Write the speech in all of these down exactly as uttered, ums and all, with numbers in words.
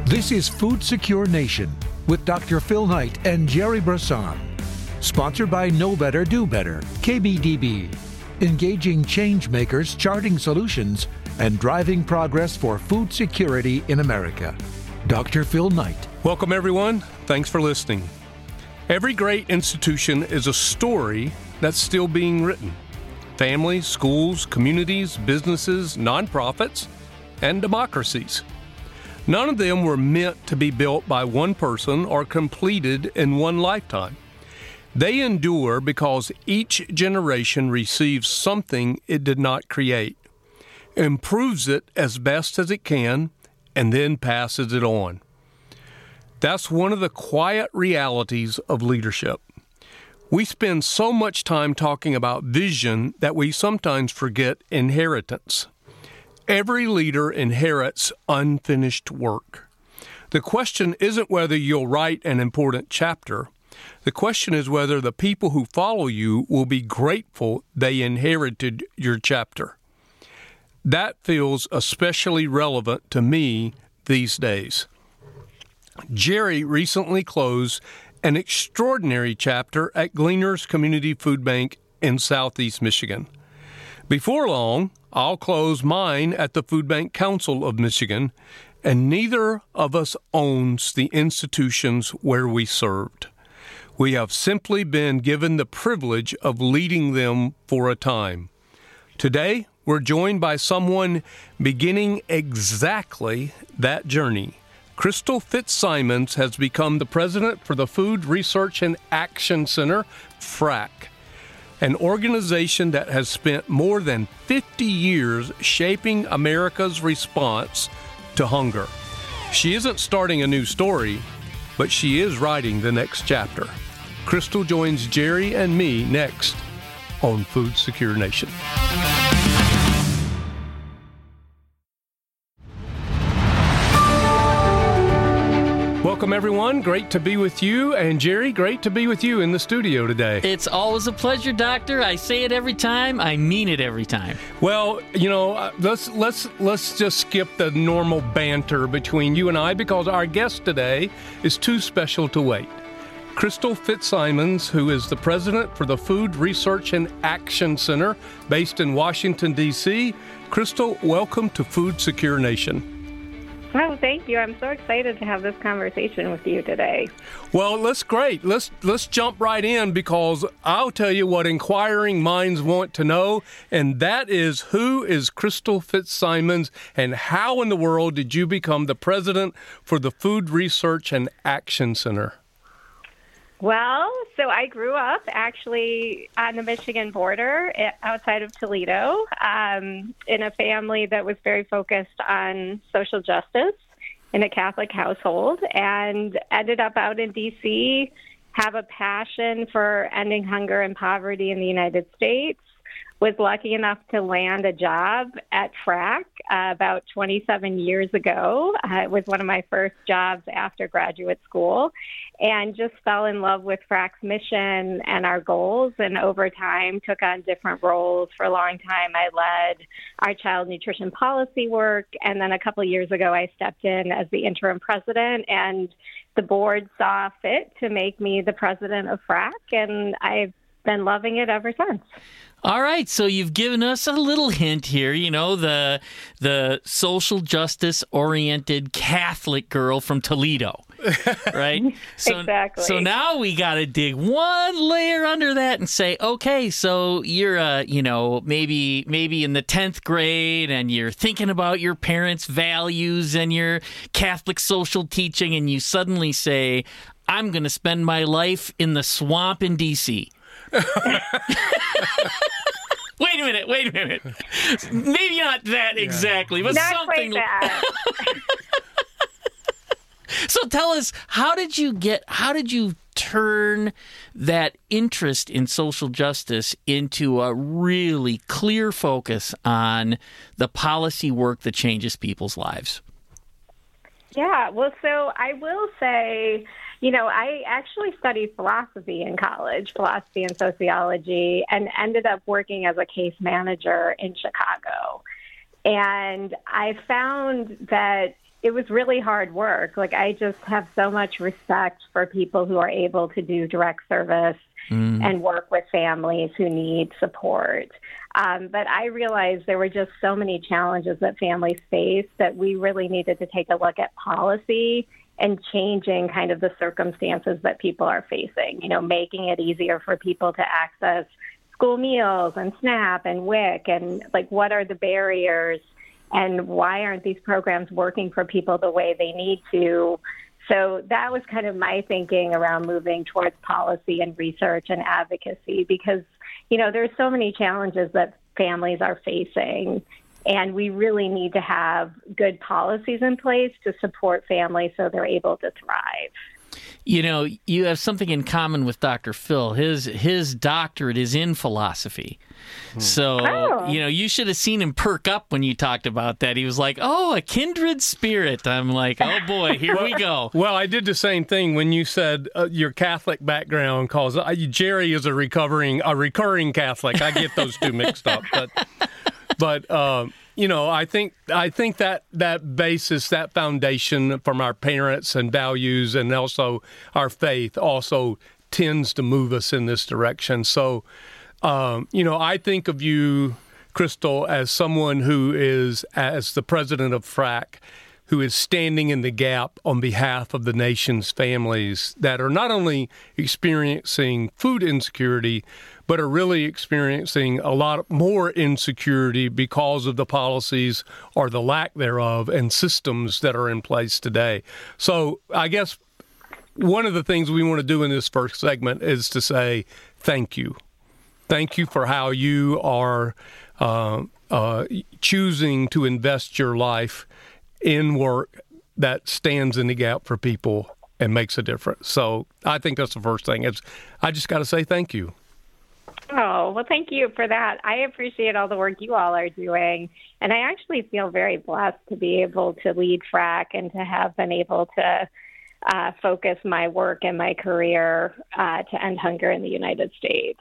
This is Food Secure Nation with Doctor Phil Knight and Jerry Brisson. Sponsored by Know Better, Do Better, K B D B. Engaging change makers, charting solutions, and driving progress for food security in America. Doctor Phil Knight. Welcome, everyone. Thanks for listening. Every great institution is a story that's still being written. Families, schools, communities, businesses, nonprofits, and democracies. None of them were meant to be built by one person or completed in one lifetime. They endure because each generation receives something it did not create, improves it as best as it can, and then passes it on. That's one of the quiet realities of leadership. We spend so much time talking about vision that we sometimes forget inheritance. Every leader inherits unfinished work. The question isn't whether you'll write an important chapter. The question is whether the people who follow you will be grateful they inherited your chapter. That feels especially relevant to me these days. Jerry recently closed an extraordinary chapter at Gleaners Community Food Bank in Southeast Michigan. Before long, I'll close mine at the Food Bank Council of Michigan, and neither of us owns the institutions where we served. We have simply been given the privilege of leading them for a time. Today, we're joined by someone beginning exactly that journey. Crystal Fitzsimons has become the president for the Food Research and Action Center, F R A C, an organization that has spent more than fifty years shaping America's response to hunger. She isn't starting a new story, but she is writing the next chapter. Crystal joins Jerry and me next on Food Secure Nation. Welcome, everyone. Great to be with you. And Jerry, great to be with you in the studio today. It's always a pleasure, Doctor. I say it every time. I mean it every time. Well, you know, let's let's let's just skip the normal banter between you and I because our guest today is too special to wait. Crystal Fitzsimons, who is the president for the Food Research and Action Center based in Washington, D C Crystal, welcome to Food Secure Nation. Oh, thank you. I'm so excited to have this conversation with you today. Well, that's great. Let's let's jump right in because I'll tell you what inquiring minds want to know, and that is who is Crystal Fitzsimons and how in the world did you become the president for the Food Research and Action Center? Well, so I grew up actually on the Michigan border outside of Toledo um, in a family that was very focused on social justice in a Catholic household and ended up out in D C, have a passion for ending hunger and poverty in the United States, was lucky enough to land a job at F R A C uh, about twenty-seven years ago. Uh, it was one of my first jobs after graduate school, and just fell in love with F R A C's mission and our goals, and over time took on different roles. For a long time, I led our child nutrition policy work, and then a couple of years ago, I stepped in as the interim president, and the board saw fit to make me the president of F R A C, and I've been loving it ever since. All right, so you've given us a little hint here, you know, the the social justice-oriented Catholic girl from Toledo, right? So, exactly. So now we got to dig one layer under that and say, okay, so you're, uh, you know, maybe maybe in the tenth grade and you're thinking about your parents' values and your Catholic social teaching, and you suddenly say, I'm going to spend my life in the swamp in D C Wait a minute, wait a minute. Maybe not that exactly, but not something. Quite that. So tell us, how did you get, how did you turn that interest in social justice into a really clear focus on the policy work that changes people's lives? Yeah, well, so I will say, you know, I actually studied philosophy in college, philosophy and sociology, and ended up working as a case manager in Chicago. And I found that it was really hard work. Like, I just have so much respect for people who are able to do direct service mm. and work with families who need support. Um, but I realized there were just so many challenges that families face that we really needed to take a look at policy and changing kind of the circumstances that people are facing, you know, making it easier for people to access school meals and SNAP and W I C, and like, what are the barriers and why aren't these programs working for people the way they need to? So that was kind of my thinking around moving towards policy and research and advocacy, because, you know, there's so many challenges that families are facing, and we really need to have good policies in place to support families so they're able to thrive. You know, you have something in common with Doctor Phil. His his doctorate is in philosophy. So, oh. you know, you should have seen him perk up when you talked about that. He was like, oh, a kindred spirit. I'm like, oh, boy, here we go. Well, I did the same thing when you said uh, your Catholic background, because uh, Jerry is a recovering, a recurring Catholic. I get those two mixed up. But, but uh, you know, I think I think that that basis, that foundation from our parents and values and also our faith also tends to move us in this direction. So, Um, you know, I think of you, Crystal, as someone who is, as the president of F R A C, who is standing in the gap on behalf of the nation's families that are not only experiencing food insecurity, but are really experiencing a lot more insecurity because of the policies or the lack thereof and systems that are in place today. So I guess one of the things we want to do in this first segment is to say thank you. Thank you for how you are uh, uh, choosing to invest your life in work that stands in the gap for people and makes a difference. So I think that's the first thing. It's, I just got to say thank you. Oh, well, thank you for that. I appreciate all the work you all are doing. And I actually feel very blessed to be able to lead F R A C and to have been able to Uh, focus my work and my career uh, to end hunger in the United States.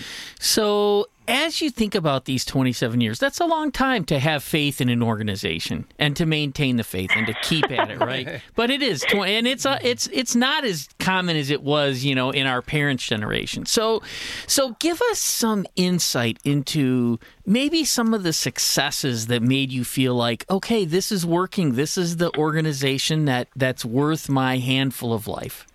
So as you think about these twenty-seven years, that's a long time to have faith in an organization and to maintain the faith and to keep at it, right? But it is, and it's a, it's it's not as common as it was, you know, in our parents' generation. So, so give us some insight into maybe some of the successes that made you feel like, okay, this is working. This is the organization that that's worth my handful of life.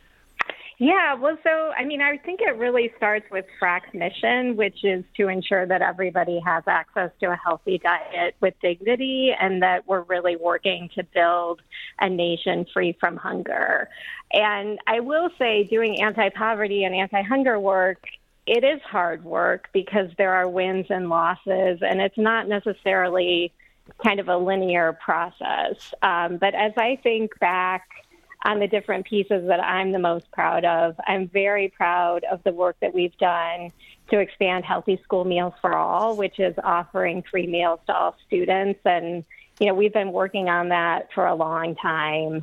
Yeah, well, so, I mean, I think it really starts with F R A C's mission, which is to ensure that everybody has access to a healthy diet with dignity, and that we're really working to build a nation free from hunger. And I will say, doing anti-poverty and anti-hunger work, it is hard work because there are wins and losses, and it's not necessarily kind of a linear process. Um, but as I think back on the different pieces that I'm the most proud of, I'm very proud of the work that we've done to expand Healthy School Meals for All, which is offering free meals to all students. And, you know, we've been working on that for a long time,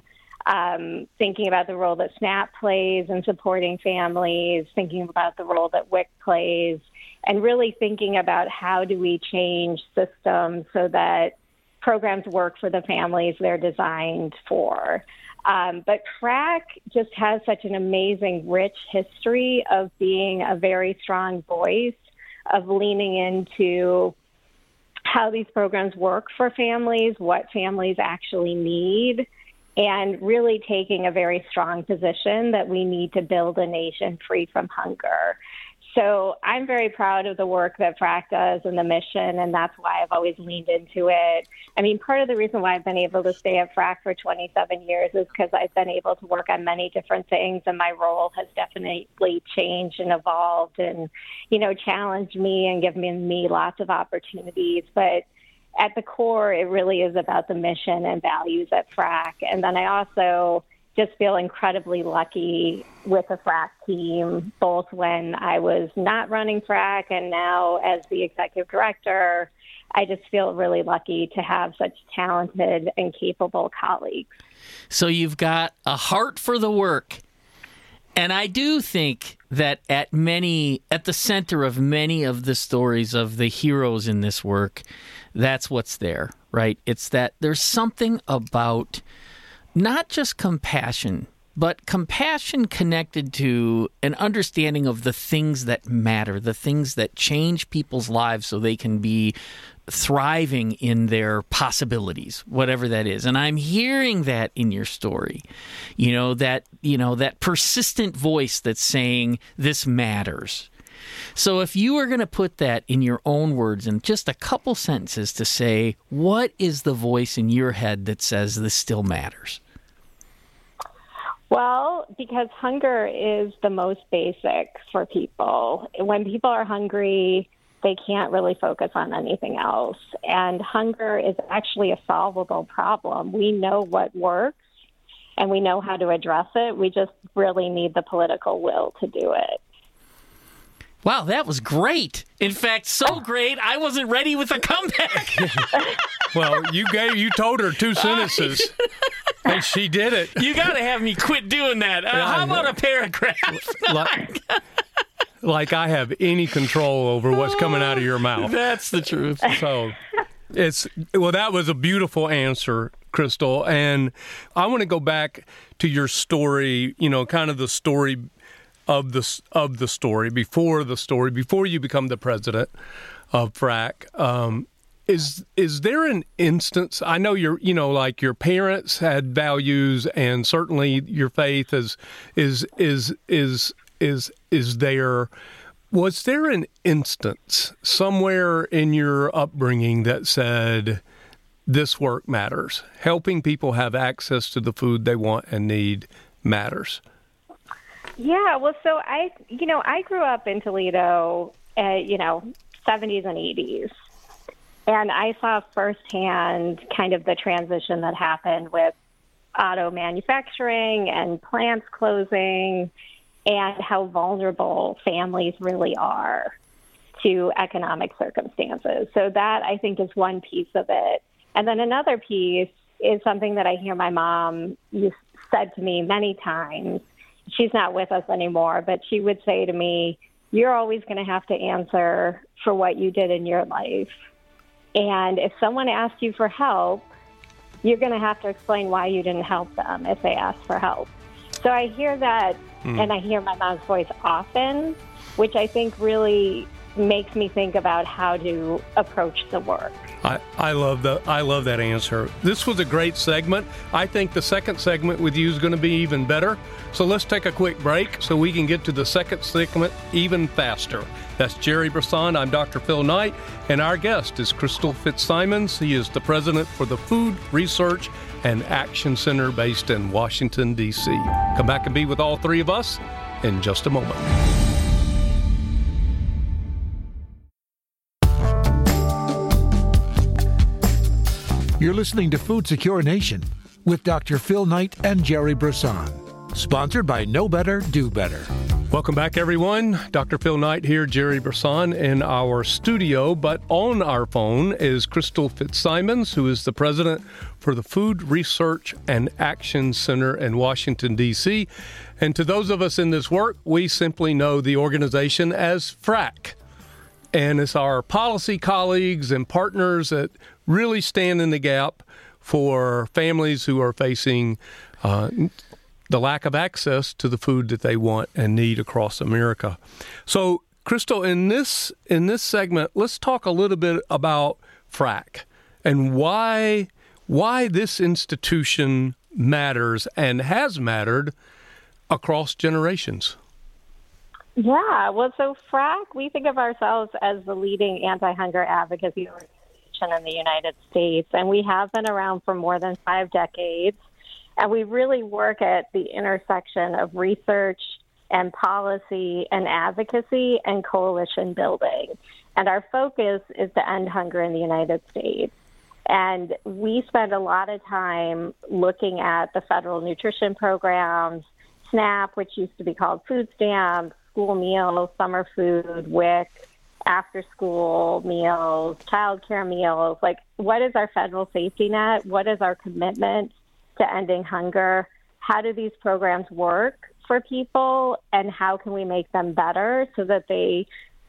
um, thinking about the role that SNAP plays in supporting families, thinking about the role that W I C plays, and really thinking about how do we change systems so that programs work for the families they're designed for. Um, but F R A C just has such an amazing, rich history of being a very strong voice, of leaning into how these programs work for families, what families actually need, and really taking a very strong position that we need to build a nation free from hunger. So I'm very proud of the work that F R A C does and the mission, and that's why I've always leaned into it. I mean, part of the reason why I've been able to stay at F R A C for twenty-seven years is because I've been able to work on many different things, and my role has definitely changed and evolved and, you know, challenged me and given me lots of opportunities. But at the core, it really is about the mission and values at F R A C. And then I also just feel incredibly lucky with the F R A C team, both when I was not running F R A C and now as the executive director. I just feel really lucky to have such talented and capable colleagues. So you've got a heart for the work. And I do think that at many, at the center of many of the stories of the heroes in this work, that's what's there, right? It's that there's something about not just compassion, but compassion connected to an understanding of the things that matter, the things that change people's lives so they can be thriving in their possibilities, whatever that is. And I'm hearing that in your story, you know, that, you know, that persistent voice that's saying this matters. So if you were going to put that in your own words in just a couple sentences to say, what is the voice in your head that says this still matters? Well, because hunger is the most basic for people. When people are hungry, they can't really focus on anything else. And hunger is actually a solvable problem. We know what works, and we know how to address it. We just really need the political will to do it. Wow, that was great. In fact, so great, I wasn't ready with a comeback. Well, you gave you told her two sentences, and she did it. You got to have me quit doing that. Uh, Yeah, how I about know. a paragraph? Like, like I have any control over what's coming out of your mouth. That's the truth. So it's, well, that was a beautiful answer, Crystal. And I want to go back to your story, you know, kind of the story of the, of the story, before the story, before you become the president of F R A C. Um, is, is there an instance, I know your, you know, like your parents had values, and certainly your faith is, is, is, is, is, is there. Was there an instance somewhere in your upbringing that said, this work matters? Helping people have access to the food they want and need matters. Yeah, well, so I, you know, I grew up in Toledo, uh, you know, seventies and eighties. And I saw firsthand kind of the transition that happened with auto manufacturing and plants closing, and how vulnerable families really are to economic circumstances. So that, I think, is one piece of it. And then another piece is something that I hear my mom said to me many times. She's not with us anymore, but she would say to me, you're always going to have to answer for what you did in your life. And if someone asks you for help, you're going to have to explain why you didn't help them if they ask for help. So I hear that, mm. and I hear my mom's voice often, which I think really makes me think about how to approach the work. I, I love the I love that answer. This was a great segment. I think the second segment with you is going to be even better. So let's take a quick break so we can get to the second segment even faster. That's Jerry Brisson. I'm Doctor Phil Knight, and our guest is Crystal Fitzsimons. He is the president for the Food Research and Action Center based in Washington, D C. Come back and be with all three of us in just a moment. You're listening to Food Secure Nation with Doctor Phil Knight and Jerry Brisson. Sponsored by Know Better, Do Better. Welcome back, everyone. Doctor Phil Knight here, Jerry Brisson in our studio, but on our phone is Crystal Fitzsimons, who is the president for the Food Research and Action Center in Washington, D C. And to those of us in this work, we simply know the organization as F R A C. And it's our policy colleagues and partners that really stand in the gap for families who are facing uh, the lack of access to the food that they want and need across America. So, Crystal, in this in this segment, let's talk a little bit about F R A C and why why this institution matters and has mattered across generations. Yeah, well, so F R A C, we think of ourselves as the leading anti-hunger advocacy organization in the United States, and we have been around for more than five decades. And we really work at the intersection of research and policy and advocacy and coalition building. And our focus is to end hunger in the United States. And we spend a lot of time looking at the federal nutrition programs, SNAP, which used to be called food stamps, school meals, summer food, W I C, after-school meals, child care meals. Like, what is our federal safety net? What is our commitment to ending hunger? How do these programs work for people, and how can we make them better so that they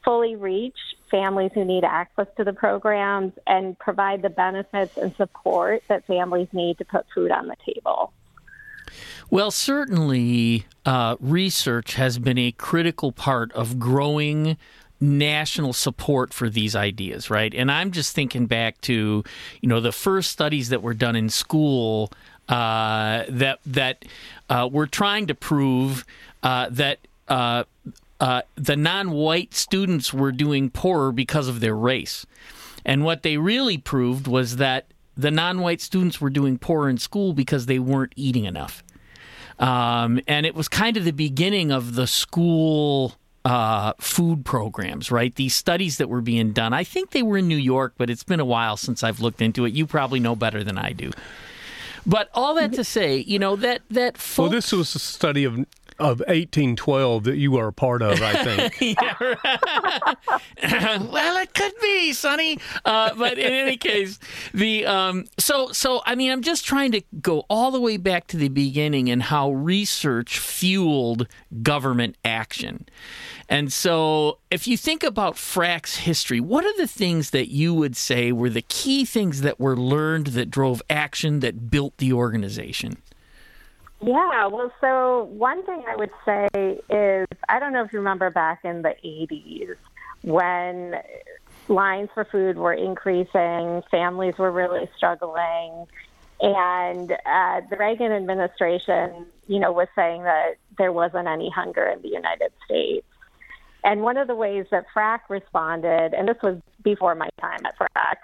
fully reach families who need access to the programs and provide the benefits and support that families need to put food on the table. Well, certainly uh, research has been a critical part of growing national support for these ideas, right? And I'm just thinking back to, you know, the first studies that were done in school uh, that that uh, were trying to prove uh, that uh, uh, the non-white students were doing poorer because of their race. And what they really proved was that the non-white students were doing poorer in school because they weren't eating enough. Um, and it was kind of the beginning of the school uh, food programs, right? These studies that were being done. I think they were in New York, but it's been a while since I've looked into it. You probably know better than I do. But all that to say, you know, that... that folks... Well, this was a study of of eighteen twelve that you were a part of, I think. Yeah, right. Well, it could be, Sonny. Uh, but in any case, the um, so so I mean, I'm just trying to go all the way back to the beginning and how research fueled government action. And so if you think about F R A C's history, what are the things that you would say were the key things that were learned that drove action that built the organization? Yeah, well, so one thing I would say is, I don't know if you remember back in the eighties when lines for food were increasing, families were really struggling, and uh, the Reagan administration, you know, was saying that there wasn't any hunger in the United States. And one of the ways that F R A C responded, and this was before my time at F R A C,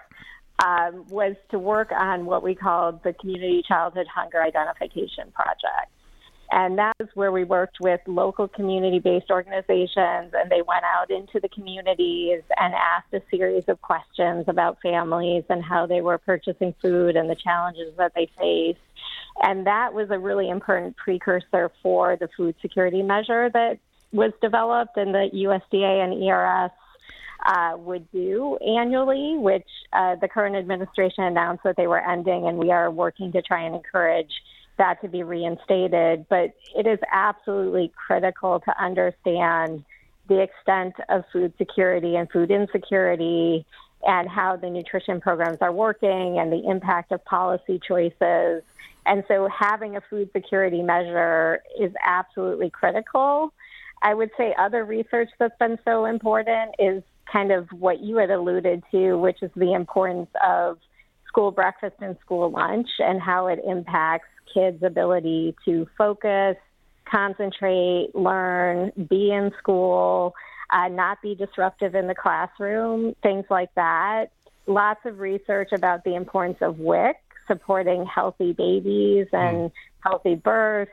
Um, was to work on what we called the Community Childhood Hunger Identification Project. And that is where we worked with local community-based organizations, and they went out into the communities and asked a series of questions about families and how they were purchasing food and the challenges that they faced. And that was a really important precursor for the food security measure that was developed and the U S D A and E R S Uh, would do annually, which uh, the current administration announced that they were ending, and we are working to try and encourage that to be reinstated. But it is absolutely critical to understand the extent of food security and food insecurity and how the nutrition programs are working and the impact of policy choices. And so having a food security measure is absolutely critical. I would say other research that's been so important is kind of what you had alluded to, which is the importance of school breakfast and school lunch and how it impacts kids' ability to focus, concentrate, learn, be in school, uh, not be disruptive in the classroom, things like that. Lots of research about the importance of W I C, supporting healthy babies and mm. healthy births.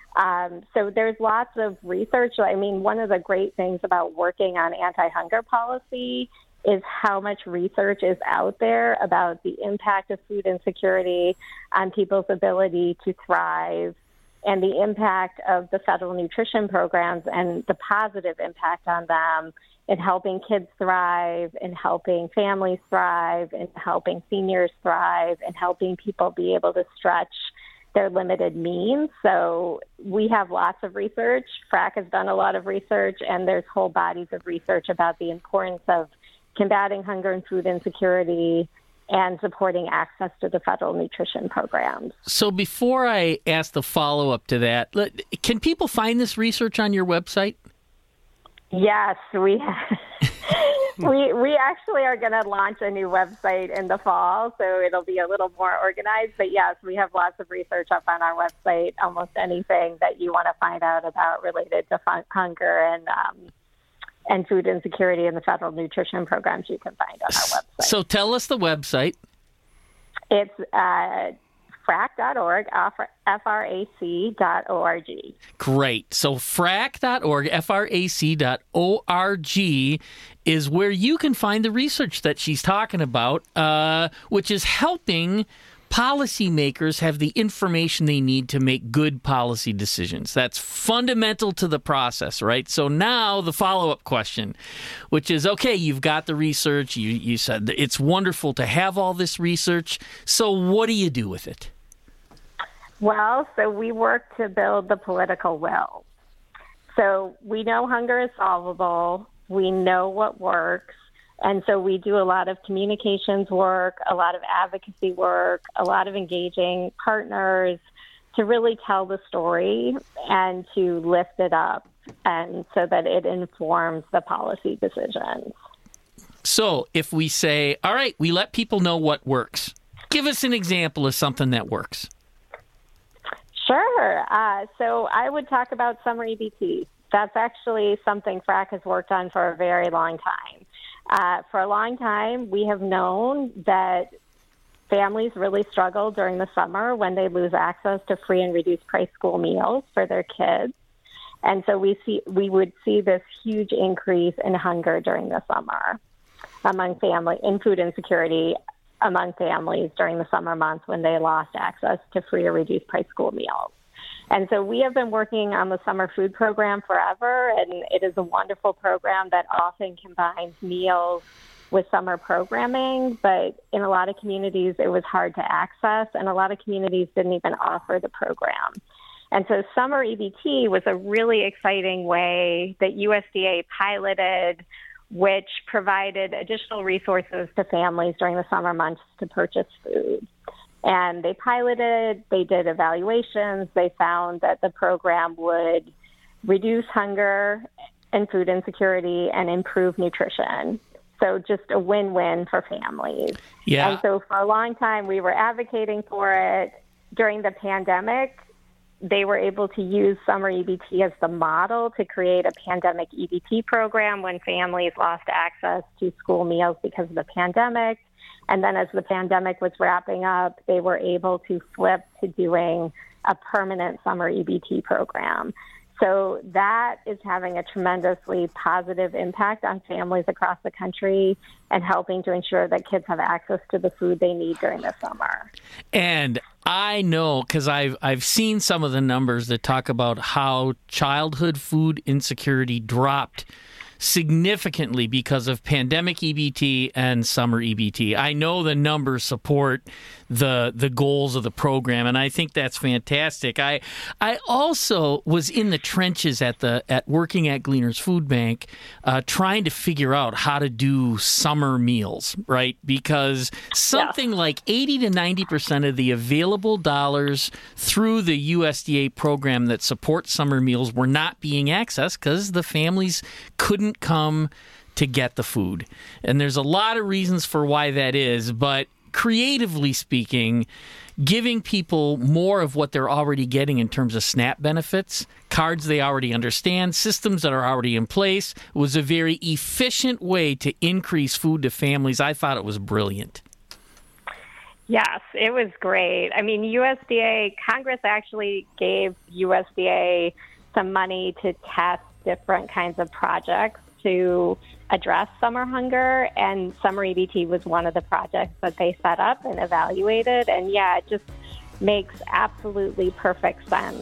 Um, so there's lots of research. I mean, one of the great things about working on anti-hunger policy is how much research is out there about the impact of food insecurity on people's ability to thrive and the impact of the federal nutrition programs and the positive impact on them in helping kids thrive, in helping families thrive, in helping seniors thrive, and helping people be able to stretch their limited means. So we have lots of research. F R A C has done a lot of research, and there's whole bodies of research about the importance of combating hunger and food insecurity and supporting access to the federal nutrition programs. So before I ask the follow-up to that, can people find this research on your website? Yes, we we we actually are going to launch a new website in the fall, so it'll be a little more organized. But yes, we have lots of research up on our website. Almost anything that you want to find out about related to fun- hunger and um, and food insecurity in the federal nutrition programs, you can find on our website. So tell us the website. It's uh, F R A C dot org, F R A C dot O R G. Great. So F R A C dot org, F R A C dot O R G is where you can find the research that she's talking about, uh, which is helping policymakers have the information they need to make good policy decisions. That's fundamental to the process, right? So now the follow-up question, which is, okay, you've got the research. You, you said it's wonderful to have all this research. So what do you do with it? Well, so we work to build the political will. So we know hunger is solvable. We know what works. And so we do a lot of communications work, a lot of advocacy work, a lot of engaging partners to really tell the story and to lift it up, and so that it informs the policy decisions. So if we say, all right, we let people know what works, give us an example of something that works. Sure. Uh, so I would talk about summer E B T. That's actually something F R A C has worked on for a very long time. Uh, for a long time, we have known that families really struggle during the summer when they lose access to free and reduced price school meals for their kids. And so we see we would see this huge increase in hunger during the summer among family, in food insecurity among families during the summer months when they lost access to free or reduced price school meals. And so we have been working on the summer food program forever, and it is a wonderful program that often combines meals with summer programming, but in a lot of communities it was hard to access, and a lot of communities didn't even offer the program. And so summer E B T was a really exciting way that U S D A piloted, which provided additional resources to families during the summer months to purchase food. And they piloted, they did evaluations, they found that the program would reduce hunger and food insecurity and improve nutrition. So just a win-win for families. Yeah. And so for a long time, we were advocating for it. During the pandemic, they were able to use summer E B T as the model to create a pandemic E B T program when families lost access to school meals because of the pandemic. And then as the pandemic was wrapping up, they were able to flip to doing a permanent summer E B T program. So that is having a tremendously positive impact on families across the country and helping to ensure that kids have access to the food they need during the summer. And I know, because I've, I've seen some of the numbers that talk about how childhood food insecurity dropped significantly because of pandemic E B T and summer E B T. I know the numbers support the the goals of the program, and I think that's fantastic. I I also was in the trenches at the at working at Gleaner's Food Bank, uh, trying to figure out how to do summer meals, right? Because something yeah. like eighty to ninety percent of the available dollars through the U S D A program that supports summer meals were not being accessed because the families couldn't come to get the food. And there's a lot of reasons for why that is, but creatively speaking, giving people more of what they're already getting in terms of SNAP benefits, cards they already understand, systems that are already in place, was a very efficient way to increase food to families. I thought it was brilliant. Yes, it was great. I mean, U S D A, Congress actually gave U S D A some money to test different kinds of projects to address summer hunger, and summer E B T was one of the projects that they set up and evaluated. And yeah, it just makes absolutely perfect sense.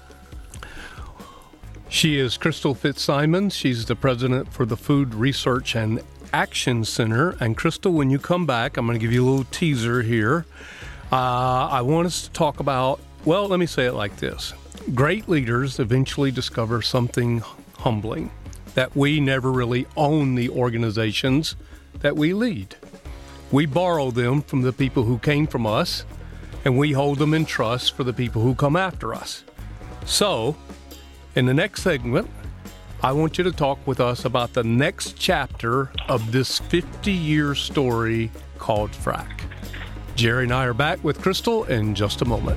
She is Crystal Fitzsimons. She's the president for the Food Research and Action Center. And Crystal, when you come back, I'm going to give you a little teaser here. Uh, I want us to talk about, well, let me say it like this. Great leaders eventually discover something humbling, that we never really own the organizations that we lead. We borrow them from the people who came from us, and we hold them in trust for the people who come after us. So, in the next segment, I want you to talk with us about the next chapter of this fifty-year story called F R A C. Jerry and I are back with Crystal in just a moment.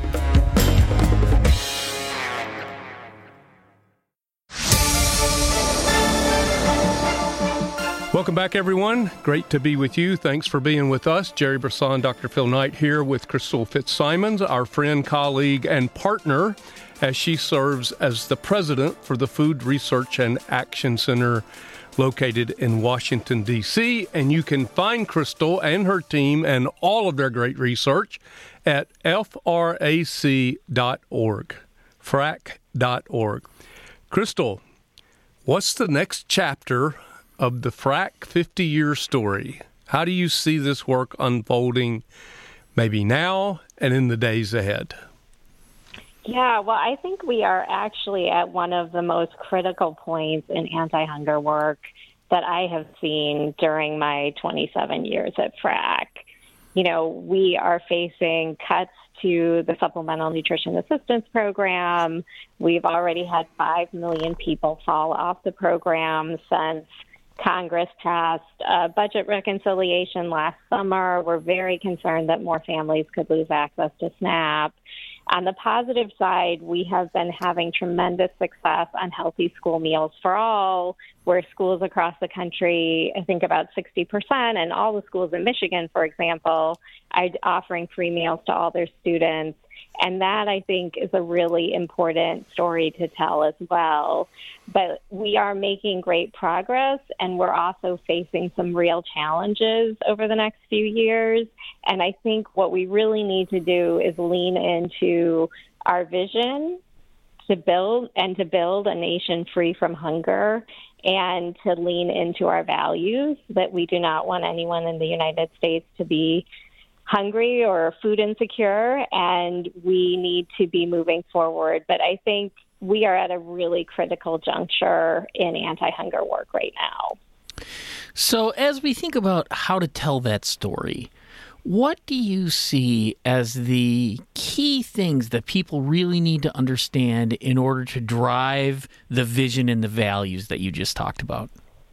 Welcome back, everyone. Great to be with you. Thanks for being with us. Jerry Brisson, Doctor Phil Knight here with Crystal Fitzsimons, our friend, colleague, and partner, as she serves as the president for the Food Research and Action Center located in Washington, D C. And you can find Crystal and her team and all of their great research at F R A C dot org, F R A C dot org. Crystal, what's the next chapter of the F R A C fifty-year story? How do you see this work unfolding maybe now and in the days ahead? Yeah, well, I think we are actually at one of the most critical points in anti-hunger work that I have seen during my twenty-seven years at F R A C. You know, we are facing cuts to the Supplemental Nutrition Assistance Program. We've already had five million people fall off the program since Congress passed a budget reconciliation last summer. We're very concerned that more families could lose access to SNAP. On the positive side, we have been having tremendous success on Healthy School Meals for All, where schools across the country, I think about sixty percent, and all the schools in Michigan, for example, are offering free meals to all their students. And that, I think, is a really important story to tell as well. But we are making great progress, and we're also facing some real challenges over the next few years. And I think what we really need to do is lean into our vision to build and to build a nation free from hunger, and to lean into our values that we do not want anyone in the United States to be hungry or food insecure, and we need to be moving forward. But I think we are at a really critical juncture in anti-hunger work right now. So as we think about how to tell that story, what do you see as the key things that people really need to understand in order to drive the vision and the values that you just talked about?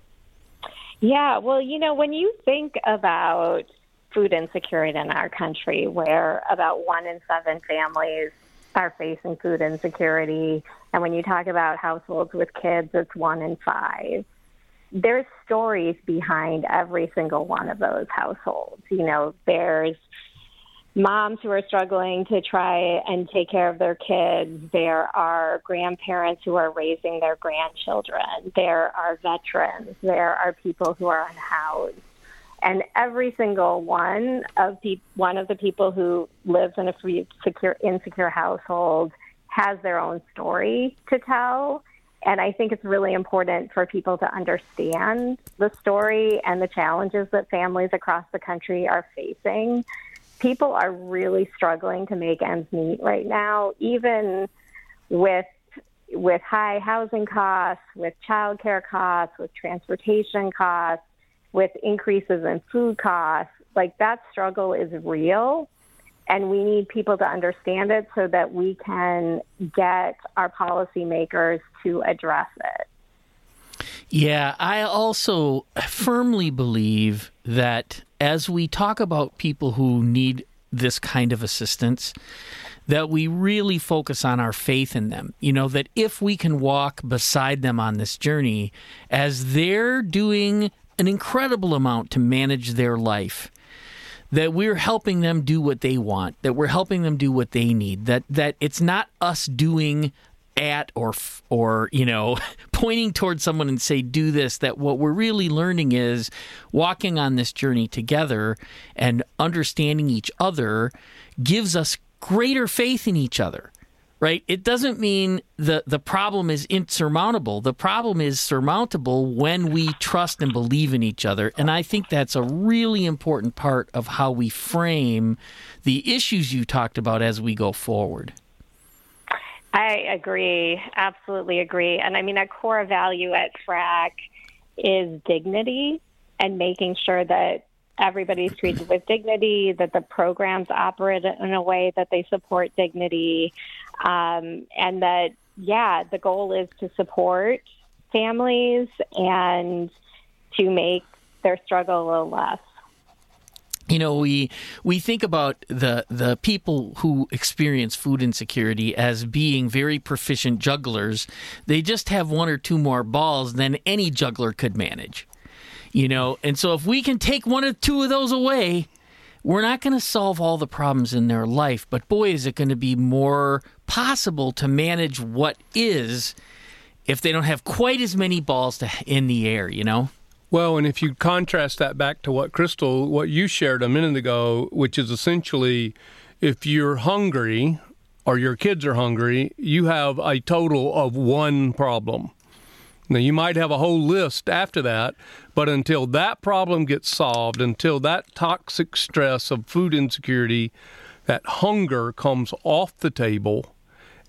Yeah, well, you know, when you think about food insecurity in our country, where about one in seven families are facing food insecurity, and when you talk about households with kids, it's one in five. There's stories behind every single one of those households. You know, there's moms who are struggling to try and take care of their kids. There are grandparents who are raising their grandchildren. There are veterans. There are people who are unhoused. And every single one of the one of the people who lives in a free, secure, insecure household has their own story to tell. And I think it's really important for people to understand the story and the challenges that families across the country are facing. People are really struggling to make ends meet right now, even with with high housing costs, with childcare costs, with transportation costs, with increases in food costs. Like, that struggle is real, and we need people to understand it so that we can get our policymakers to address it. Yeah, I also firmly believe that as we talk about people who need this kind of assistance, that we really focus on our faith in them. You know, that if we can walk beside them on this journey as they're doing an incredible amount to manage their life, that we're helping them do what they want, that we're helping them do what they need, that that it's not us doing at or, or you know, pointing towards someone and say, do this, that what we're really learning is walking on this journey together and understanding each other gives us greater faith in each other. Right? It doesn't mean the, the problem is insurmountable. The problem is surmountable when we trust and believe in each other. And I think that's a really important part of how we frame the issues you talked about as we go forward. I agree. Absolutely agree. And I mean, a core value at F R A C is dignity, and making sure that everybody's treated with dignity, that the programs operate in a way that they support dignity. Um, and that, yeah, the goal is to support families and to make their struggle a little less. You know, we we think about the the people who experience food insecurity as being very proficient jugglers. They just have one or two more balls than any juggler could manage. You know, and so if we can take one or two of those away, we're not going to solve all the problems in their life, but boy, is it going to be more possible to manage what is if they don't have quite as many balls to, in the air, you know? Well, and if you contrast that back to what Crystal, what you shared a minute ago, which is essentially if you're hungry or your kids are hungry, you have a total of one problem. Now, you might have a whole list after that, but until that problem gets solved, until that toxic stress of food insecurity, that hunger comes off the table,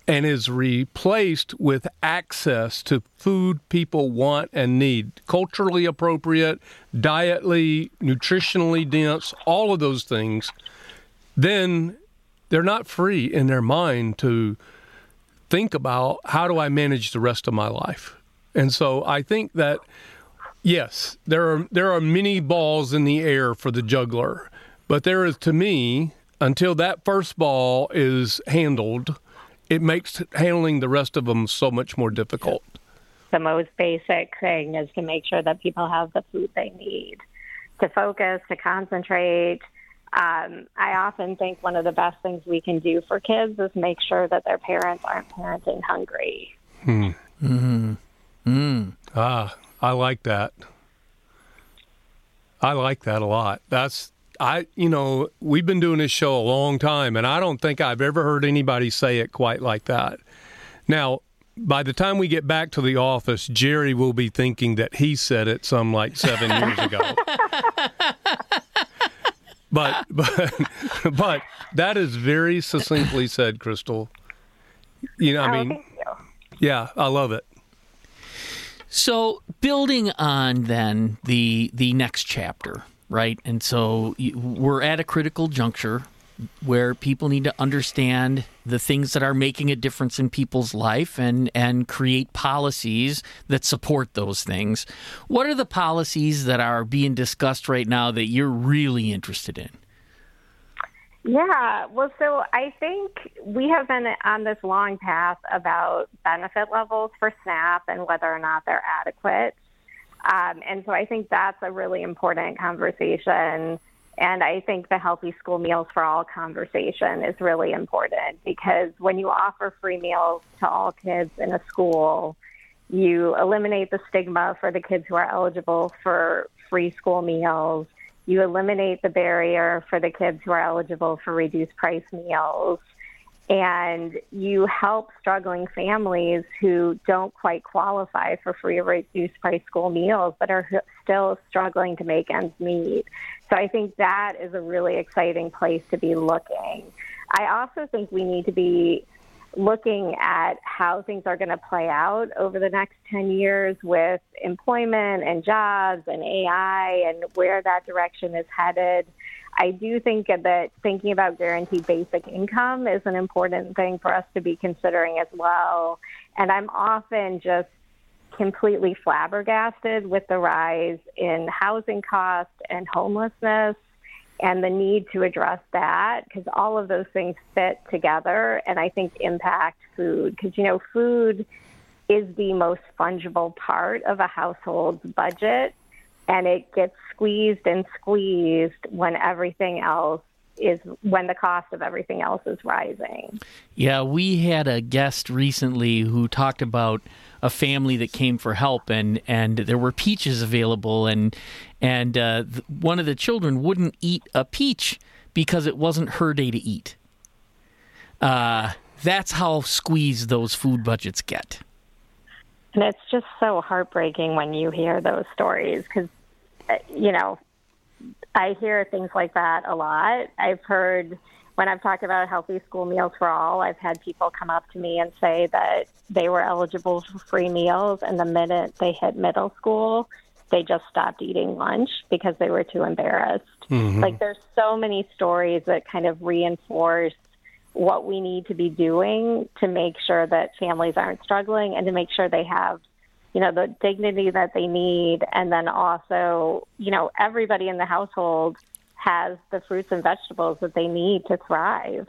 and is replaced with access to food people want and need, culturally appropriate, dietly, nutritionally dense, all of those things, then they're not free in their mind to think about, how do I manage the rest of my life? And so I think that, yes, there are there are many balls in the air for the juggler, but there is, to me, until that first ball is handled, it makes handling the rest of them so much more difficult. The most basic thing is to make sure that people have the food they need to focus, to concentrate. Um, I often think one of the best things we can do for kids is make sure that their parents aren't parenting hungry. Hmm. Mm-hmm. Mm. Ah, I like that. I like that a lot. That's, I, you know, we've been doing this show a long time, and I don't think I've ever heard anybody say it quite like that. Now, by the time we get back to the office, Jerry will be thinking that he said it some like seven years ago. But, but, but that is very succinctly said, Crystal. You know, I Oh, mean, thank you. yeah, I love it. So building on then the the next chapter, right? And so you- we're at a critical juncture where people need to understand the things that are making a difference in people's life and, and create policies that support those things. What are the policies that are being discussed right now that you're really interested in? Yeah, well, so I think we have been on this long path about benefit levels for SNAP and whether or not they're adequate. Um, and so I think that's a really important conversation. And I think the Healthy School Meals for All conversation is really important because when you offer free meals to all kids in a school, you eliminate the stigma for the kids who are eligible for free school meals. You eliminate the barrier for the kids who are eligible for reduced price meals. And you help struggling families who don't quite qualify for free or reduced price school meals, but are still struggling to make ends meet. So I think that is a really exciting place to be looking. I also think we need to be looking at how things are going to play out over the next ten years with employment and jobs and A I and where that direction is headed. I do think that thinking about guaranteed basic income is an important thing for us to be considering as well. And I'm often just completely flabbergasted with the rise in housing costs and homelessness and the need to address that because all of those things fit together and I think impact food because, you know, food is the most fungible part of a household's budget. And it gets squeezed and squeezed when everything else is, when the cost of everything else is rising. Yeah, we had a guest recently who talked about a family that came for help, and, and there were peaches available, and and uh, th- one of the children wouldn't eat a peach because it wasn't her day to eat. Uh, that's how squeezed those food budgets get. And it's just so heartbreaking when you hear those stories because, you know, I hear things like that a lot. I've heard when I've talked about Healthy School Meals for All, I've had people come up to me and say that they were eligible for free meals, and the minute they hit middle school, they just stopped eating lunch because they were too embarrassed. Mm-hmm. Like, there's so many stories that kind of reinforce what we need to be doing to make sure that families aren't struggling and to make sure they have, you know, the dignity that they need. And then also, you know, everybody in the household has the fruits and vegetables that they need to thrive.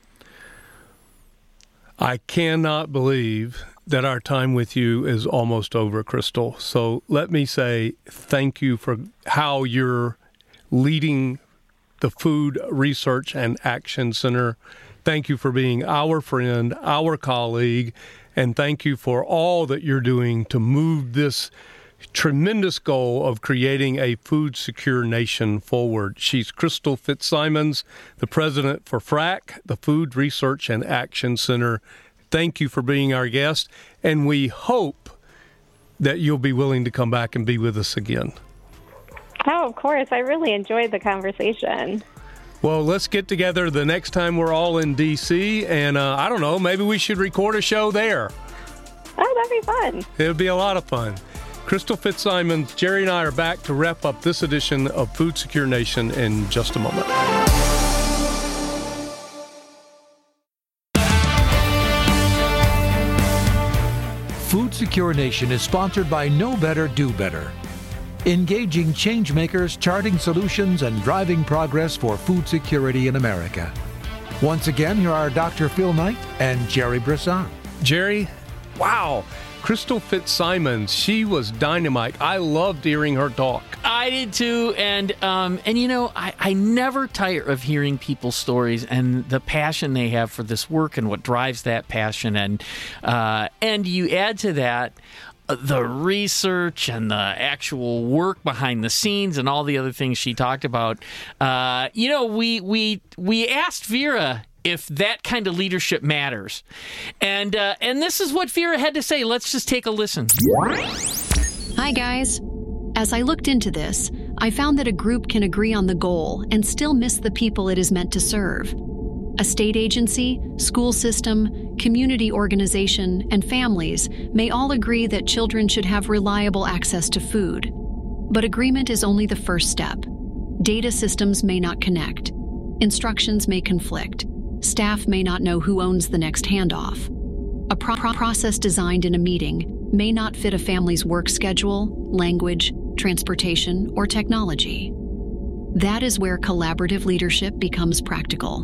I cannot believe that our time with you is almost over, Crystal. So let me say thank you for how you're leading the Food Research and Action Center. Thank you for being our friend, our colleague, and thank you for all that you're doing to move this tremendous goal of creating a food secure nation forward. She's Crystal Fitzsimons, the president for F R A C, the Food Research and Action Center. Thank you for being our guest, and we hope that you'll be willing to come back and be with us again. Oh, of course. I really enjoyed the conversation. Well, let's get together the next time we're all in D C, and uh, I don't know, maybe we should record a show there. Oh, that'd be fun. It would be a lot of fun. Crystal Fitzsimons, Jerry and I are back to wrap up this edition of Food Secure Nation in just a moment. Food Secure Nation is sponsored by Know Better, Do Better. Engaging change makers, charting solutions, and driving progress for food security in America. Once again, here are Doctor Phil Knight and Jerry Brisson. Jerry, wow. Crystal Fitzsimons, she was dynamite. I loved hearing her talk. I did too, and um, and you know, I, I never tire of hearing people's stories and the passion they have for this work and what drives that passion, and uh, and you add to that uh, the research and the actual work behind the scenes and all the other things she talked about. Uh, you know, we we we asked Vera if that kind of leadership matters. And uh, and this is what Vera had to say. Let's just take a listen. Hi, guys. As I looked into this, I found that a group can agree on the goal and still miss the people it is meant to serve. A state agency, school system, community organization, and families may all agree that children should have reliable access to food. But agreement is only the first step. Data systems may not connect. Instructions may conflict. Staff may not know who owns the next handoff. A pro- process designed in a meeting may not fit a family's work schedule, language, transportation, or technology. That is where collaborative leadership becomes practical.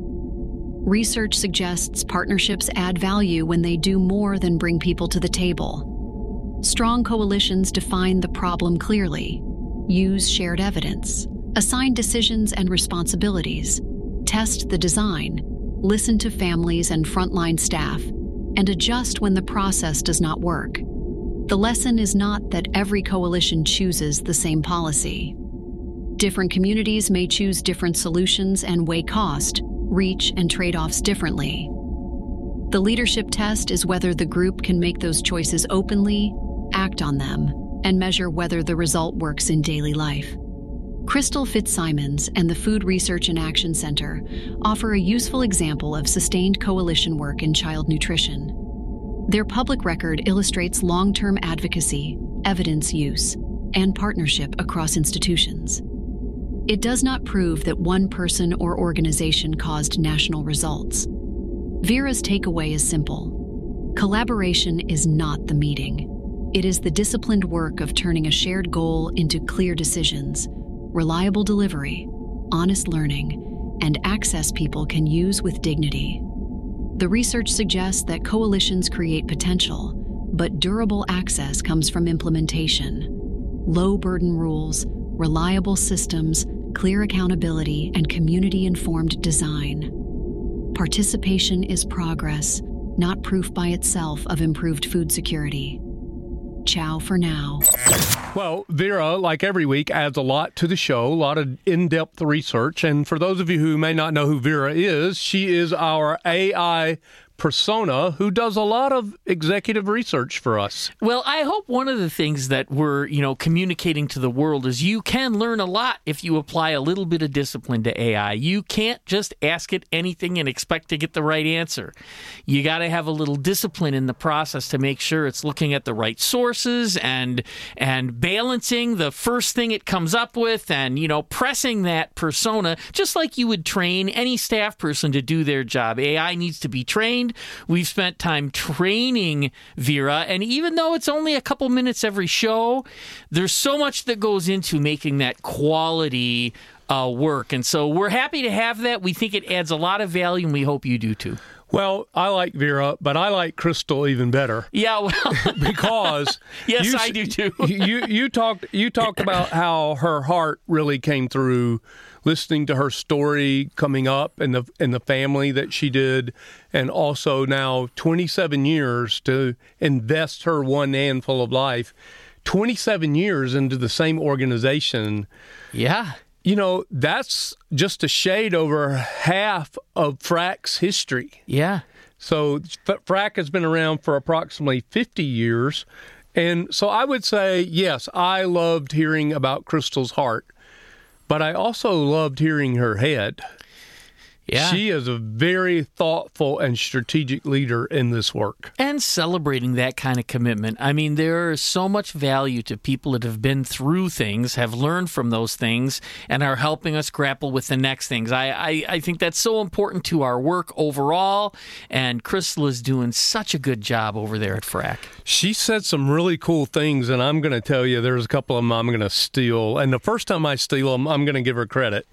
Research suggests partnerships add value when they do more than bring people to the table. Strong coalitions define the problem clearly, use shared evidence, assign decisions and responsibilities, test the design, listen to families and frontline staff, and adjust when the process does not work. The lesson is not that every coalition chooses the same policy. Different communities may choose different solutions and weigh cost, reach, and trade-offs differently. The leadership test is whether the group can make those choices openly, act on them, and measure whether the result works in daily life. Crystal Fitzsimons and the Food Research and Action Center offer a useful example of sustained coalition work in child nutrition. Their public record illustrates long-term advocacy, evidence use, and partnership across institutions. It does not prove that one person or organization caused national results. Vera's takeaway is simple. Collaboration is not the meeting. It is the disciplined work of turning a shared goal into clear decisions, reliable delivery, honest learning, and access people can use with dignity. The research suggests that coalitions create potential, but durable access comes from implementation. Low-burden rules, reliable systems, clear accountability, and community-informed design. Participation is progress, not proof by itself of improved food security. Ciao for now. Well, Vera, like every week, adds a lot to the show, a lot of in-depth research. And for those of you who may not know who Vera is, she is our A I persona who does a lot of executive research for us. Well, I hope one of the things that we're, you know, communicating to the world is you can learn a lot if you apply a little bit of discipline to A I. You can't just ask it anything and expect to get the right answer. You got to have a little discipline in the process to make sure it's looking at the right sources and and balancing the first thing it comes up with and, you know, pressing that persona just like you would train any staff person to do their job. A I needs to be trained. We've spent time training Vera, and even though it's only a couple minutes every show, there's so much that goes into making that quality uh, work. And so we're happy to have that. We think it adds a lot of value, and we hope you do too. Well, I like Vera, but I like Crystal even better. Yeah, well, because yes, you, I do too. you you talked you talked about how her heart really came through listening to her story coming up and the and the family that she did, and also now twenty-seven years to invest her one handful of life, twenty-seven years into the same organization. Yeah. You know, that's just a shade over half of F R A C's history. Yeah. So F R A C has been around for approximately fifty years. And so I would say, yes, I loved hearing about Crystal's heart. But I also loved hearing her head. Yeah. She is a very thoughtful and strategic leader in this work. And celebrating that kind of commitment. I mean, there is so much value to people that have been through things, have learned from those things, and are helping us grapple with the next things. I, I, I think that's so important to our work overall, and Crystal is doing such a good job over there at F R A C. She said some really cool things, and I'm going to tell you there's a couple of them I'm going to steal. And the first time I steal them, I'm going to give her credit.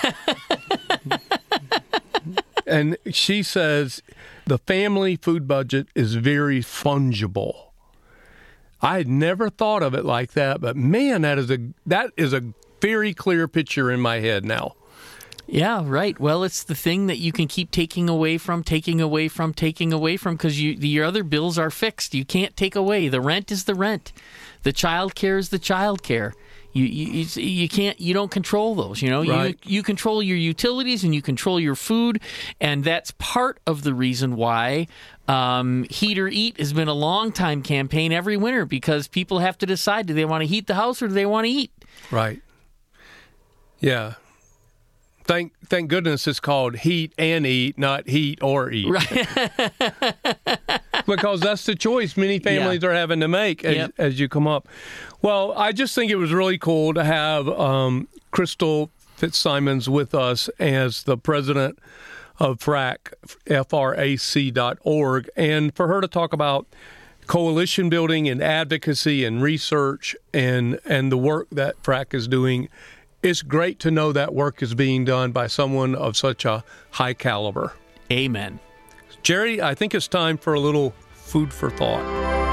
And she says the family food budget is very fungible. I had never thought of it like that, but man, that is a that is a very clear picture in my head now. Yeah, right. Well, it's the thing that you can keep taking away from, taking away from, taking away from, because you, your other bills are fixed. You can't take away. The rent is the rent. The child care is the child care. You, you you can't you don't control those, you know. Right. You you control your utilities and you control your food, and that's part of the reason why um, Heat or Eat has been a long time campaign every winter, because people have to decide, do they want to heat the house or do they want to eat? Right. Yeah. Thank thank goodness it's called Heat and Eat, not Heat or Eat. Right. Because that's the choice many families Yeah. are having to make as, Yep. as you come up. Well, I just think it was really cool to have um, Crystal Fitzsimons with us as the president of F R A C, F R A C dot org, and for her to talk about coalition building and advocacy and research and, and the work that F R A C is doing. It's great to know that work is being done by someone of such a high caliber. Amen. Jerry, I think it's time for a little food for thought.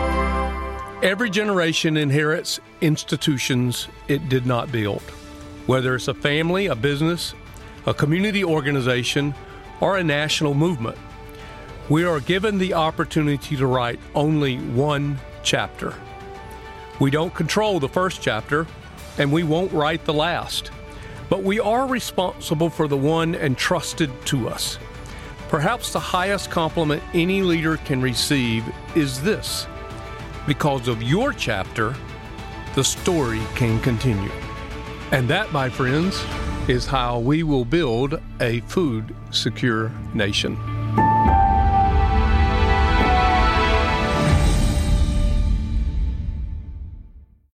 Every generation inherits institutions it did not build, whether it's a family, a business, a community organization, or a national movement. We are given the opportunity to write only one chapter. We don't control the first chapter, and we won't write the last, but we are responsible for the one entrusted to us. Perhaps the highest compliment any leader can receive is this: because of your chapter, the story can continue. And that, my friends, is how we will build a food secure nation.